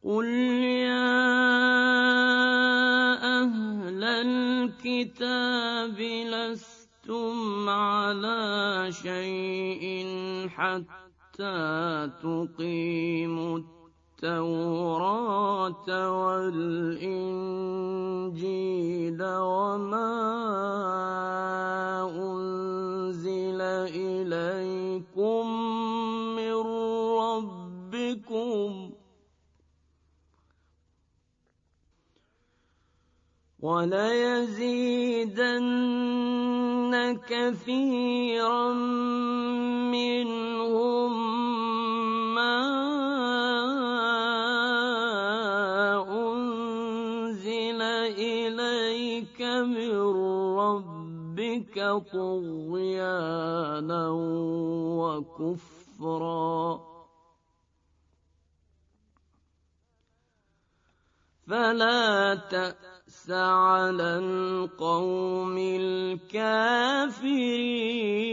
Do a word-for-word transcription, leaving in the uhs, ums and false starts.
قل يا أهل الكتاب لستم على شيء حتى تقيموا التوراة والإنجيل وما أنزل إليكم من ربكم وليزيدن كثيرا منهم ما أنزل إليك من ربك طغيانا وكفرا فلا تأس على القوم الكافرين.